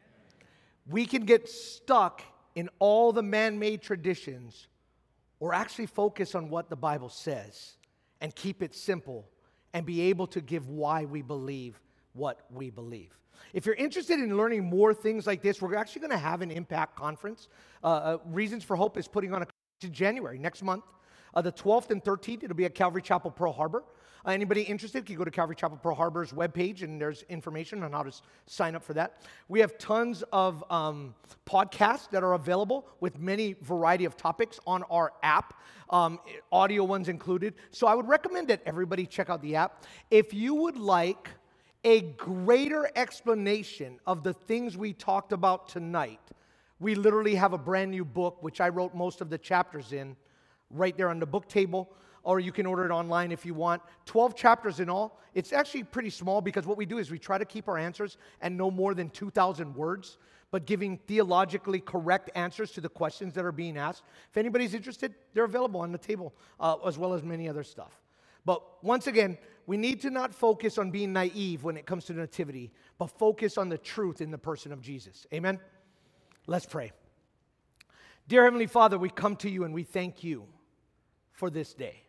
We can get stuck in all the man-made traditions, or actually focus on what the Bible says and keep it simple and be able to give why we believe what we believe. If you're interested in learning more things like this, we're actually going to have an Impact Conference. Uh, uh, Reasons for Hope is putting on a in January, next month, uh, the twelfth and thirteenth. It'll be at Calvary Chapel, Pearl Harbor. Uh, anybody interested can go to Calvary Chapel, Pearl Harbor's webpage, and there's information on how to s- sign up for that. We have tons of um, podcasts that are available with many variety of topics on our app, um, audio ones included. So I would recommend that everybody check out the app. If you would like a greater explanation of the things we talked about tonight, we literally have a brand new book, which I wrote most of the chapters in, right there on the book table, or you can order it online if you want. twelve chapters in all. It's actually pretty small because what we do is we try to keep our answers and no more than two thousand words, but giving theologically correct answers to the questions that are being asked. If anybody's interested, they're available on the table, uh, as well as many other stuff. But once again, we need to not focus on being naive when it comes to nativity, but focus on the truth in the person of Jesus. Amen? Let's pray. Dear Heavenly Father, we come to you and we thank you for this day.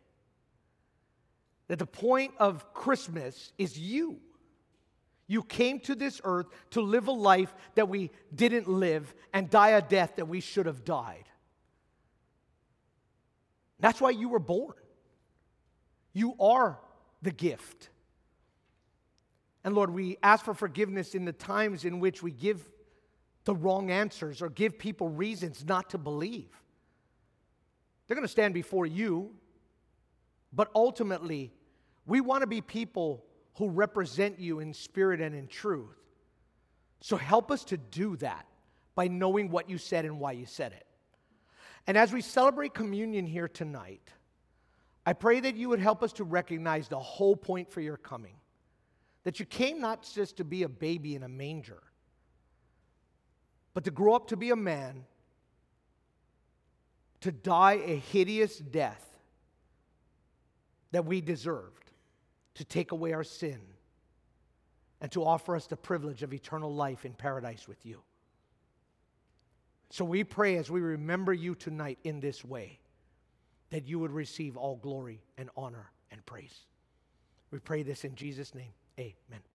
That the point of Christmas is you. You came to this earth to live a life that we didn't live and die a death that we should have died. That's why you were born. You are the gift. And Lord, we ask for forgiveness in the times in which we give the wrong answers or give people reasons not to believe. They're going to stand before you, but ultimately, we want to be people who represent you in spirit and in truth. So help us to do that by knowing what you said and why you said it. And as we celebrate communion here tonight, I pray that you would help us to recognize the whole point for your coming. That you came not just to be a baby in a manger, but to grow up to be a man, to die a hideous death that we deserved, to take away our sin, and to offer us the privilege of eternal life in paradise with you. So we pray as we remember you tonight in this way, that you would receive all glory and honor and praise. We pray this in Jesus' name. Amen.